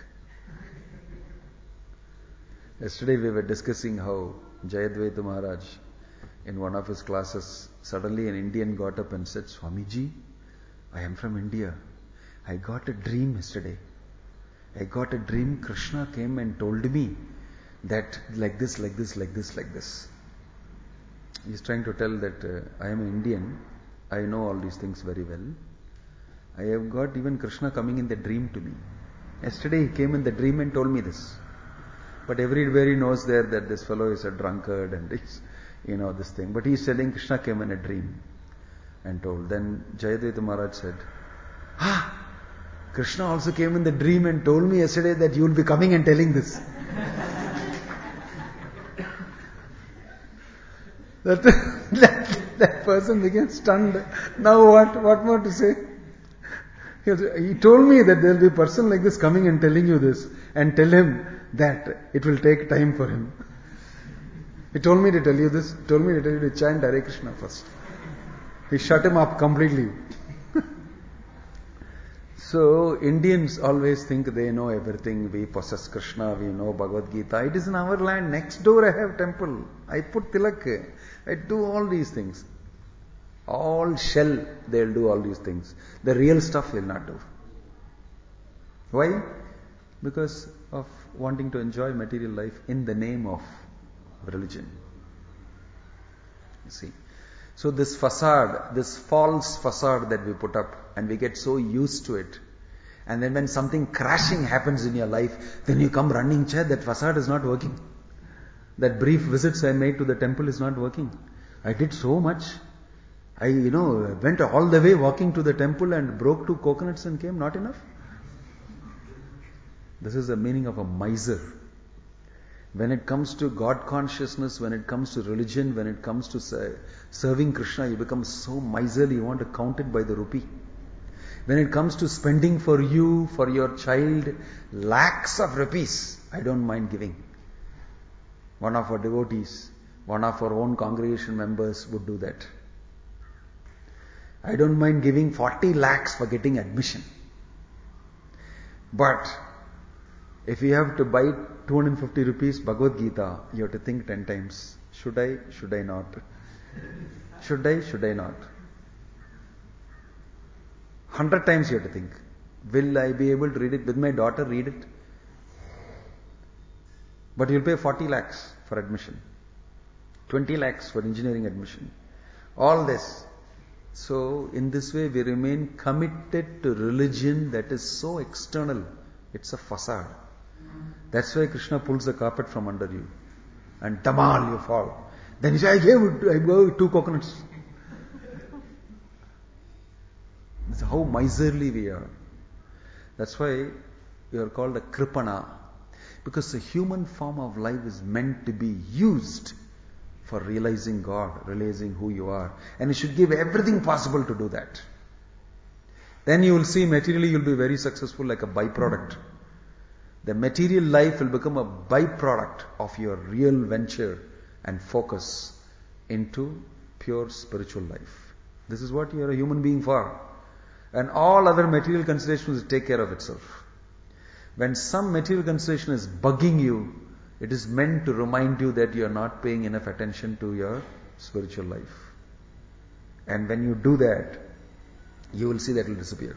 Yesterday we were discussing how Jayadvaita Maharaj, in one of his classes, suddenly an Indian got up and said, Swamiji, I am from India. I got a dream yesterday. I got a dream. Krishna came and told me that like this, like this, like this, like this. He is trying to tell that uh, I am an Indian. I know all these things very well. I have got even Krishna coming in the dream to me. Yesterday he came in the dream and told me this. But everybody knows there that this fellow is a drunkard and this, you know, this thing. But he is telling Krishna came in a dream and told. Then Jayadvaita Maharaj said, Ah, Krishna also came in the dream and told me yesterday that you will be coming and telling this. that, that, that person became stunned. Now what, what more to say? He, was, he told me that there will be a person like this coming and telling you this, and tell him that it will take time for him. He told me to tell you this, told me to tell you to chant Hare Krishna first. He shut him up completely. So, Indians always think they know everything. We possess Krishna, we know Bhagavad Gita. It is in our land. Next door I have temple. I put tilak. I do all these things. All shell, they'll do all these things. The real stuff they'll not do. Why? Because of wanting to enjoy material life in the name of religion. You see. So this facade, this false facade that we put up, and we get so used to it. And then when something crashing happens in your life, then you come running, Chad, that facade is not working. That brief visits I made to the temple is not working. I did so much. I, you know, went all the way walking to the temple and broke two coconuts and came, not enough. This is the meaning of a miser. When it comes to God consciousness, when it comes to religion, when it comes to serving Krishna, you become so miserly, you want to count it by the rupee. When it comes to spending for you, for your child, lakhs of rupees. I don't mind giving. One of our devotees, one of our own congregation members would do that. I don't mind giving forty lakhs for getting admission. But if you have to buy two hundred fifty rupees Bhagavad Gita, you have to think ten times. Should I? Should I not? Should I? Should I not? Hundred times you have to think. Will I be able to read it? Will my daughter read it? But you'll pay forty lakhs for admission. twenty lakhs for engineering admission. All this. So, in this way we remain committed to religion that is so external. It's a facade. That's why Krishna pulls the carpet from under you. And tamal, you fall. Then you say, I gave, I gave two coconuts. That's how miserly we are. That's why we are called a kripana. Because the human form of life is meant to be used for realizing God, realizing who you are. And you should give everything possible to do that. Then you will see materially you will be very successful like a byproduct. The material life will become a byproduct of your real venture and focus into pure spiritual life. This is what you are a human being for. And all other material considerations will take care of itself. When some material consideration is bugging you, it is meant to remind you that you are not paying enough attention to your spiritual life. And when you do that, you will see that it will disappear.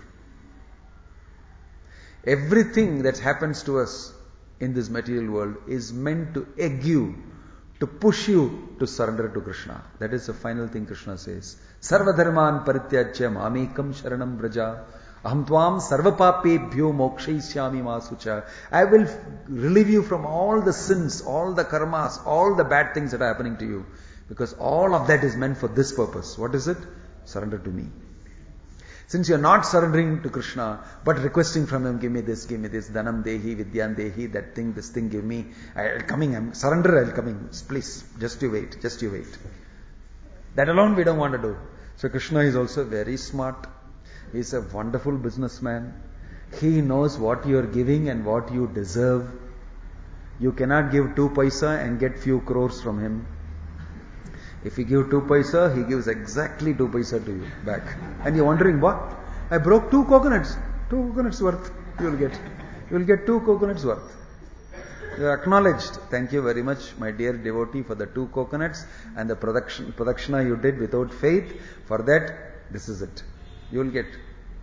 Everything that happens to us in this material world is meant to egg you, to push you to surrender to Krishna. That is the final thing Krishna says. Sarva dharman parityajya mamekam sharanam vraja. Aham tvam sarvapapebhyo mokshaisyami masucha. I will relieve you from all the sins, all the karmas, all the bad things that are happening to you. Because all of that is meant for this purpose. What is it? Surrender to me. Since you are not surrendering to Krishna, but requesting from Him, give me this, give me this, dhanam dehi, vidyan dehi, that thing, this thing, give me. I'll coming, I'm surrender, I'll coming. Please, just you wait, just you wait. That alone we don't want to do. So Krishna is also very smart. He's a wonderful businessman. He knows what you are giving and what you deserve. You cannot give two paisa and get few crores from Him. If you give two paisa, He gives exactly two paisa to you back. And you're wondering, what? I broke two coconuts. Two coconuts worth you will get. You will get two coconuts worth. You are acknowledged. Thank you very much, my dear devotee, for the two coconuts and the production, pradakshina you did without faith. For that, this is it. You will get.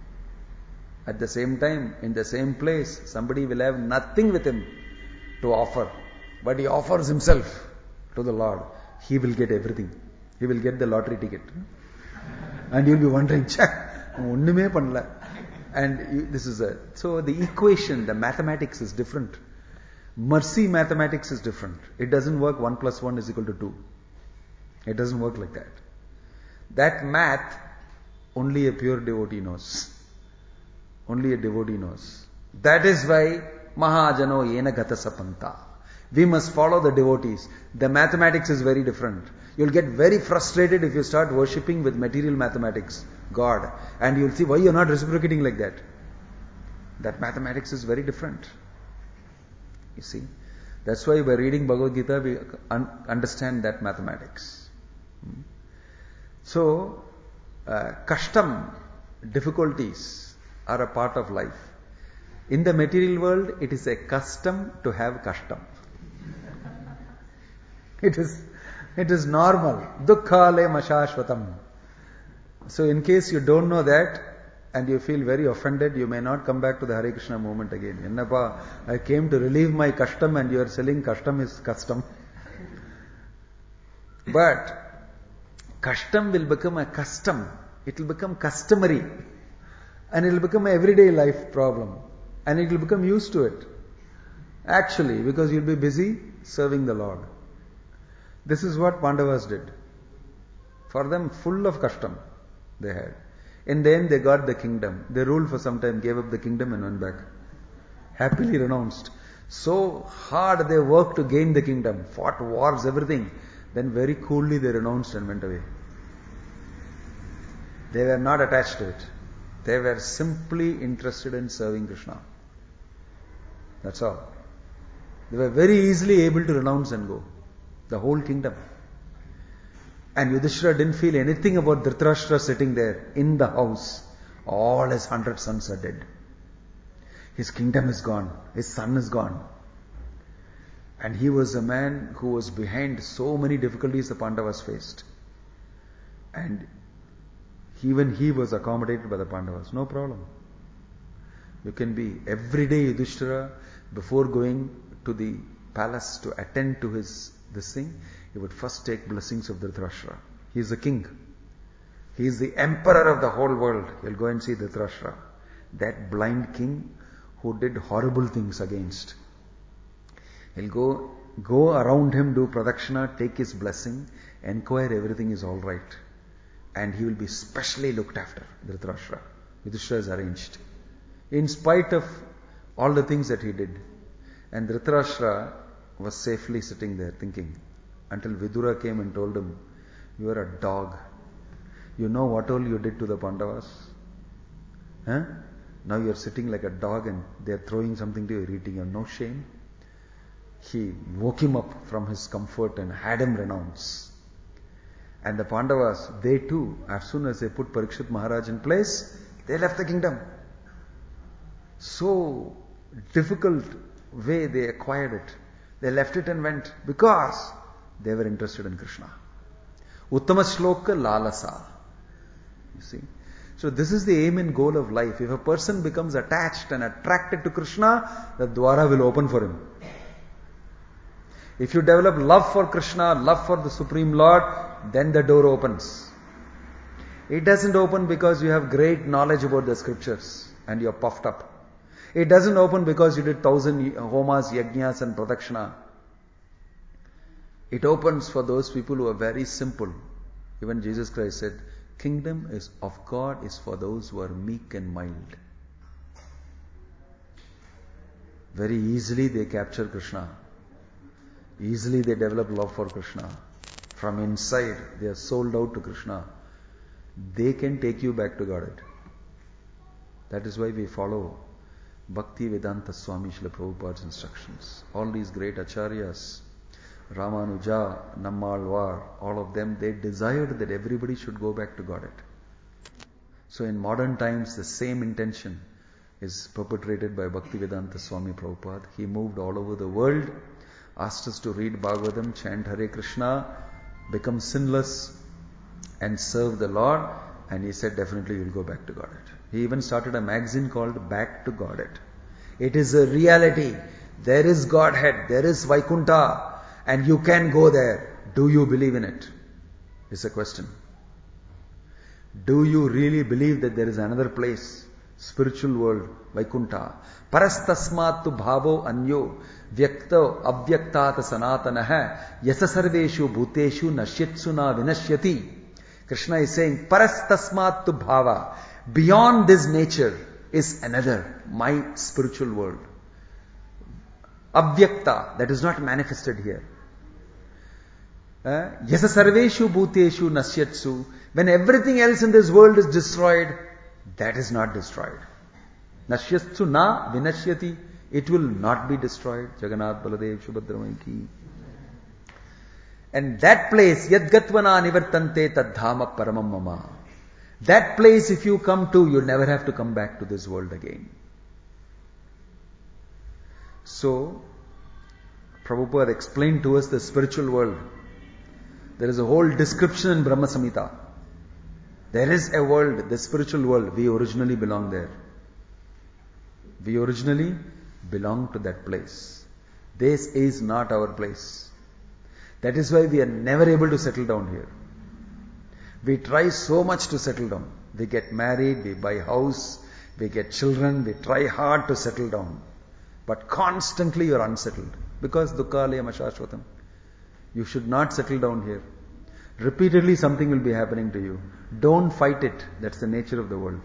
At the same time, in the same place, somebody will have nothing with him to offer. But he offers himself to the Lord. He will get everything. He will get the lottery ticket. And you will be wondering, check, onnume pannala. And you, this is a, so the equation, the mathematics is different. Mercy mathematics is different. It doesn't work one plus one is equal to two. It doesn't work like that. That math, only a pure devotee knows. Only a devotee knows. That is why Mahajano yena gata sapanta. We must follow the devotees. The mathematics is very different. You'll get very frustrated if you start worshipping with material mathematics, God. And you'll see why you're not reciprocating like that. That mathematics is very different. You see. That's why by reading Bhagavad Gita, we un- understand that mathematics. So, uh, kashtam, difficulties are a part of life. In the material world, it is a custom to have kashtam. It is, it is normal. Dukkhale mashashvatam. So in case you don't know that and you feel very offended, you may not come back to the Hare Krishna movement again. Ennappa, I came to relieve my custom and you are selling custom is custom. But custom will become a custom. It will become customary. And it will become an everyday life problem. And it will become used to it. Actually, because you'll be busy serving the Lord. This is what Pandavas did. For them, full of custom they had. In the end, they got the kingdom. They ruled for some time, gave up the kingdom and went back. Happily renounced. So hard they worked to gain the kingdom. Fought wars, everything. Then very coolly they renounced and went away. They were not attached to it. They were simply interested in serving Krishna. That's all. They were very easily able to renounce and go. The whole kingdom. And Yudhishthira didn't feel anything about Dhritarashtra sitting there in the house. All his hundred sons are dead. His kingdom is gone. His son is gone. And he was a man who was behind so many difficulties the Pandavas faced. And even he was accommodated by the Pandavas. No problem. You can be everyday Yudhishthira before going to the palace to attend to his this thing. He would first take blessings of Dhritarashtra. He is the king. He is the emperor of the whole world. He'll go and see Dhritarashtra. That blind king who did horrible things against. He'll go, go around him, do pradakshina, take his blessing, inquire everything is alright. And he will be specially looked after, Dhritarashtra. Yudhishthira is arranged. In spite of all the things that he did. And Dhritarashtra was safely sitting there thinking, until Vidura came and told him, you are a dog. You know what all you did to the Pandavas? Huh? Now you are sitting like a dog and they are throwing something to you, you're eating. You have no shame. He woke him up from his comfort and had him renounce. And the Pandavas, they too, as soon as they put Parikshit Maharaj in place, they left the kingdom. So difficult way they acquired it. They left it and went because they were interested in Krishna. Uttama shloka lalasa. You see. So this is the aim and goal of life. If a person becomes attached and attracted to Krishna, the dwara will open for him. If you develop love for Krishna, love for the Supreme Lord, then the door opens. It doesn't open because you have great knowledge about the scriptures and you're puffed up. It doesn't open because you did thousand homas, yajnas and pradakshina. It opens for those people who are very simple. Even Jesus Christ said, kingdom is of God is for those who are meek and mild. Very easily they capture Krishna. Easily they develop love for Krishna. From inside they are sold out to Krishna. They can take you back to Godhead. That is why we follow Bhakti Vedanta Swami Srila Prabhupada's instructions. All these great acharyas, Ramanuja, Nammalwar, all of them, they desired that everybody should go back to Godhead. So in modern times, the same intention is perpetrated by Bhakti Vedanta Swami Prabhupada. He moved all over the world, asked us to read Bhagavatam, chant Hare Krishna, become sinless and serve the Lord, and he said definitely you'll go back to Godhead. He even started a magazine called Back to Godhead. It is a reality. There is Godhead, there is Vaikuntha, and you can go there. Do you believe in it? It's a question. Do you really believe that there is another place, spiritual world, Vaikuntha? Parastasmatu bhavo anyo vyakta avyaktata sanatanaha yasa sarveshu bhuteshu nashyatsu na vinashyati. Krishna is saying, Parastasmatu bhava. Beyond this nature is another, my spiritual world. Avyakta, that is not manifested here. Yasa sarveshu bhuteshu nasyatsu. When everything else in this world is destroyed, that is not destroyed. Nasyatsu na vinashyati. It will not be destroyed. Jagannath Baladev Subhadramai ki. And that place, yadgatvana nivartante tadhama paramam mama. That place if you come to, you'll never have to come back to this world again. So, Prabhupada explained to us the spiritual world. There is a whole description in Brahma Samhita. There is a world, the spiritual world. We originally belong there. We originally belong to that place. This is not our place. That is why we are never able to settle down here. We try so much to settle down. We get married, we buy house, we get children, we try hard to settle down. But constantly you are unsettled. Because dukkhalayam ashashvatam. You should not settle down here. Repeatedly something will be happening to you. Don't fight it. That's the nature of the world.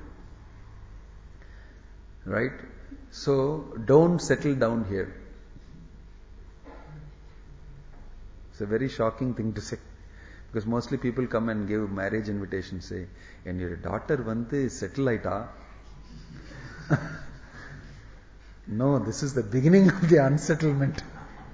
Right? So, don't settle down here. It's a very shocking thing to say. Because mostly people come and give marriage invitations, say, and your daughter vandu settle aita. No, this is the beginning of the unsettlement.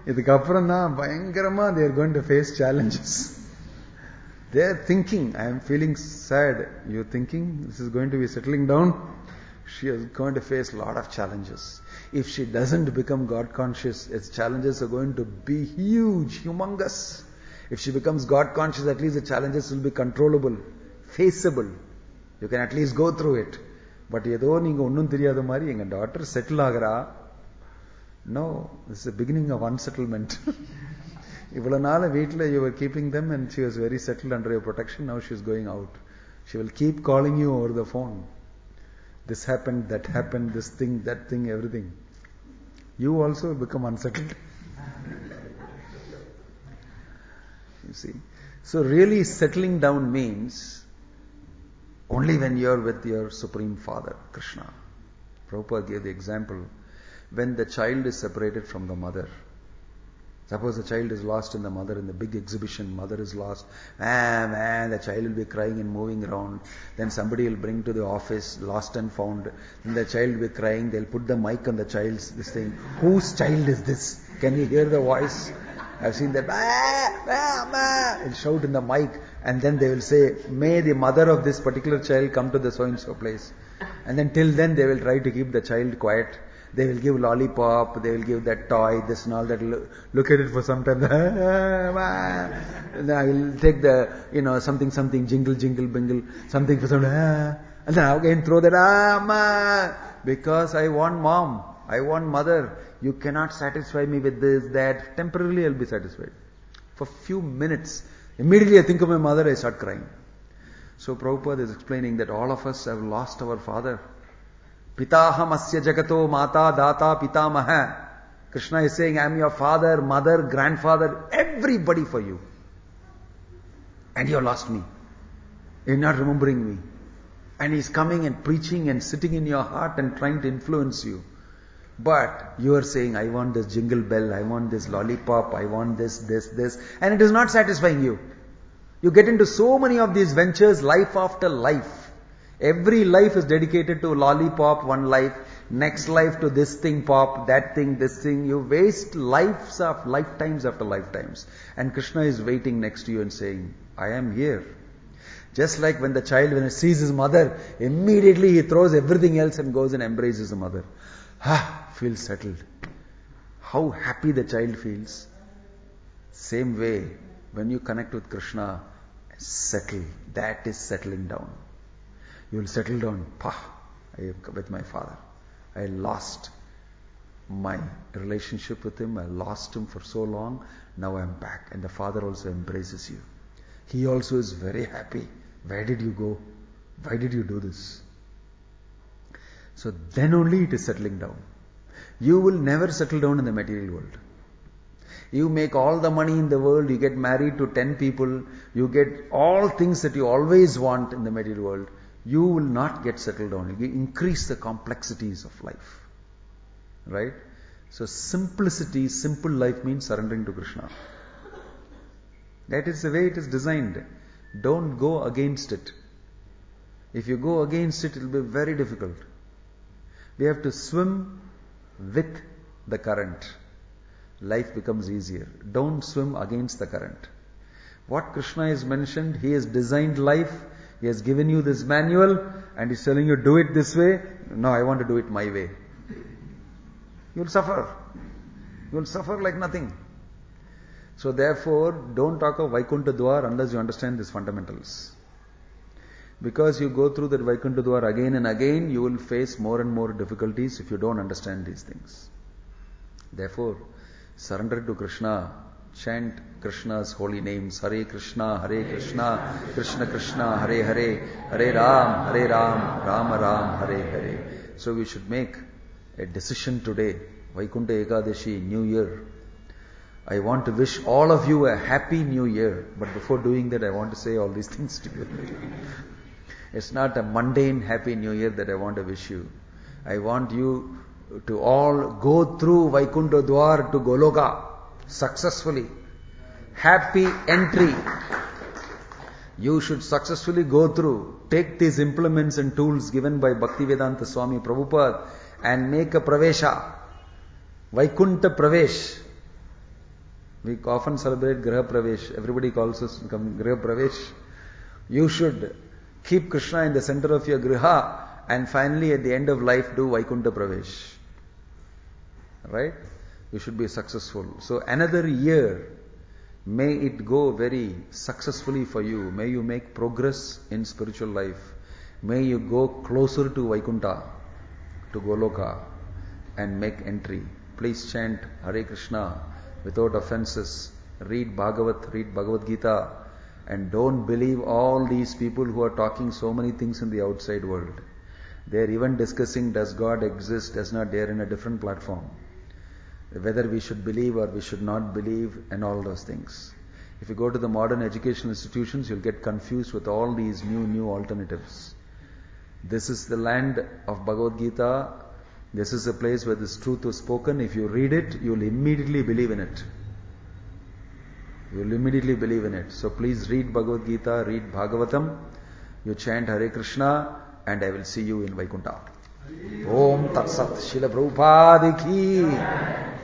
இதுக்கப்புறம் தான் பயங்கரமா they are going to face challenges. They are thinking, I am feeling sad. You are thinking this is going to be settling down? She is going to face a lot of challenges. If she doesn't become God conscious, its challenges are going to be huge, humongous. If she becomes God conscious, at least the challenges will be controllable, faceable. You can at least go through it. But ஏதோ நீங்க ஒன்னும் தெரியாத மாதிரி எங்க daughter settle ஆகிறா. No, this is the beginning of unsettlement. இவ்வளவு நாள் வீட்டில் you were keeping them and she was very settled under your protection. Now she is going out. She will keep calling you over the phone. This happened, that happened, this thing, that thing, everything. You also become unsettled. You see. So really settling down means only when you are with your Supreme Father, Krishna. Prabhupada gave the example, when the child is separated from the mother. Suppose the child is lost in the mother in the big exhibition, mother is lost, ah man, the child will be crying and moving around. Then somebody will bring to the office, lost and found. Then the child will be crying, they'll put the mic on the child's this thing. Whose child is this? Can you hear the voice? I've seen that, ah, ah, ah, and shout in the mic, and then they will say, may the mother of this particular child come to the so-and-so place. And then till then they will try to keep the child quiet. They will give lollipop, they will give that toy, this and all that. Look at it for some time. And I will take the, you know, something, something, jingle, jingle, bingle, something for some time. And then again throw that, ah, ma, because I want mom, I want mother. You cannot satisfy me with this, that. Temporarily I'll be satisfied. For few minutes. Immediately I think of my mother, I start crying. So Prabhupada is explaining that all of us have lost our father. Pitaham asya jagato mata data pitamaha. Krishna is saying, I am your father, mother, grandfather, everybody for you. And you have lost me. You are not remembering me. And he is coming and preaching and sitting in your heart and trying to influence you. But you are saying, I want this jingle bell, I want this lollipop, I want this, this, this. And it is not satisfying you. You get into so many of these ventures, life after life. Every life is dedicated to lollipop, one life. Next life to this thing pop, that thing, this thing. You waste lives of lifetimes after lifetimes. And Krishna is waiting next to you and saying, I am here. Just like when the child, when he sees his mother, immediately he throws everything else and goes and embraces the mother. Ah, feels settled. How happy the child feels. Same way, when you connect with Krishna, settle. That is settling down. You will settle down. Pah, I am with my father. I lost my relationship with him. I lost him for so long. Now I am back. And the father also embraces you. He also is very happy. Where did you go? Why did you do this? So then only it is settling down. You will never settle down in the material world. You make all the money in the world, you get married to ten people, you get all things that you always want in the material world. You will not get settled down. You increase the complexities of life. Right? So simplicity, simple life means surrendering to Krishna. That is the way it is designed. Don't go against it. If you go against it, it will be very difficult. We have to swim with the current. Life becomes easier. Don't swim against the current. What Krishna has mentioned, He has designed life. He has given you this manual and He's telling you, do it this way. No, I want to do it my way. You will suffer. You will suffer like nothing. So therefore, don't talk of Vaikuntha Dwar unless you understand these fundamentals. Because you go through that Vaikuntha Dwar again and again, you will face more and more difficulties if you don't understand these things. Therefore, surrender to Krishna. Chant Krishna's holy names. Hare Krishna, Hare Krishna, Krishna Krishna, Hare Hare, Hare Ram, Hare Ram, Rama Ram, Hare Hare. So we should make a decision today. Vaikuntha Ekadashi, New Year. I want to wish all of you a happy New Year. But before doing that, I want to say all these things to you. It's not a mundane happy New Year that I want to wish you. I want you to all go through Vaikuntha Dwar to Goloka successfully. Happy entry. You should successfully go through. Take these implements and tools given by Bhaktivedanta Swami Prabhupada and make a pravesha. Vaikuntha Pravesh. We often celebrate Griha Pravesh. Everybody calls us Griha Pravesh. You should keep Krishna in the center of your Griha and finally at the end of life do Vaikuntha Pravesh. Right? You should be successful. So another year, may it go very successfully for you. May you make progress in spiritual life. May you go closer to Vaikuntha, to Goloka, and make entry. Please chant Hare Krishna without offenses. Read Bhagavat, read Bhagavad Gita, and don't believe all these people who are talking so many things in the outside world. They are even discussing does God exist, does not. They are in a different platform. Whether we should believe or we should not believe and all those things. If you go to the modern educational institutions, you'll get confused with all these new, new alternatives. This is the land of Bhagavad Gita. This is a place where this truth was spoken. If you read it, you'll immediately believe in it. You'll immediately believe in it. So please read Bhagavad Gita, read Bhagavatam. You chant Hare Krishna and I will see you in Vaikuntha. Om Tat Sat. Srila Prabhupada ki